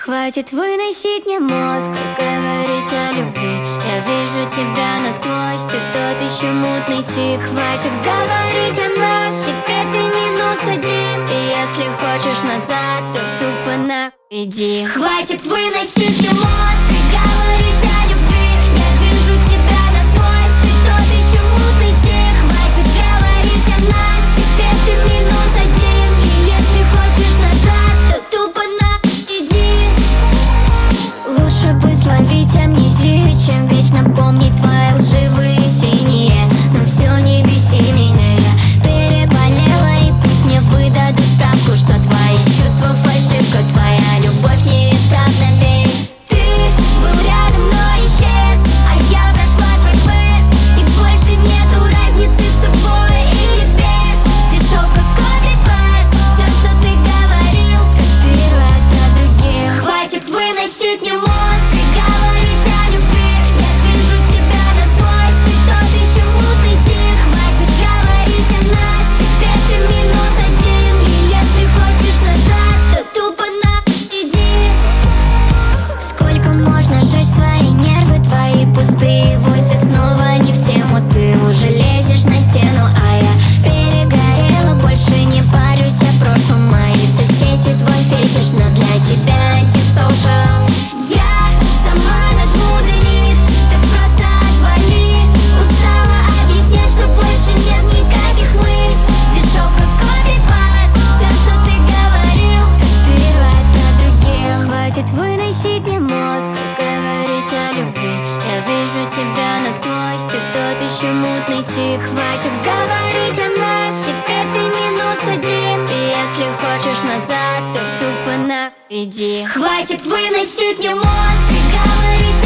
Хватит выносить мне мозг и говорить о любви. Я вижу тебя насквозь, ты тот еще мутный тип. Хватит говорить о нас, теперь ты -1. И если хочешь назад, то тупо нахуй иди. Хватит выносить мне мозг и говорить о любви. Я вижу тебя насквозь, ты тот еще мутный тип. Хватит говорить о нас, теперь ты -1. И если хочешь назад, то тупо нахуй иди. Лучше бы словить амнезию, чем вечно помнить твои лживые синие. Но все, не беси меня, я переболела. И пусть мне выдадут справку, что твои чувства фальшивка, твоя любовь неисправна, ведь ты был рядом, но исчез, а я прошла твой квест. И больше нету разницы с тобой или без. Дешевка копипаст, все, что ты говорил, скопировать на других. Хватит выносить мне мозг и говорить о любви. Я вижу тебя насквозь, ты тот еще мутный тип. Хватит говорить о нас, теперь ты -1. И если хочешь назад, то тупо нахуй иди. Сколько можно жечь свои нервы, твои пустые войсы снова не в тему. Ты уже лезешь на стену, а я перегорела, больше не парюсь о прошлом. Мои соцсети твой фетиш, но для тебя антисоушал. Я сама нажму delete, ты просто отвали. Устала объяснять, что больше нет никаких мы. Дешевка копипаст, все, что ты говорил, скопировать на других. Хватит выносить мне мозг и говорить о любви. Я вижу тебя насквозь, ты тот еще мутный тип. Хватит говорить о нас, теперь ты -1. И если хочешь назад, то тупо нахуй иди. Хватит выносить мне мозг и говорить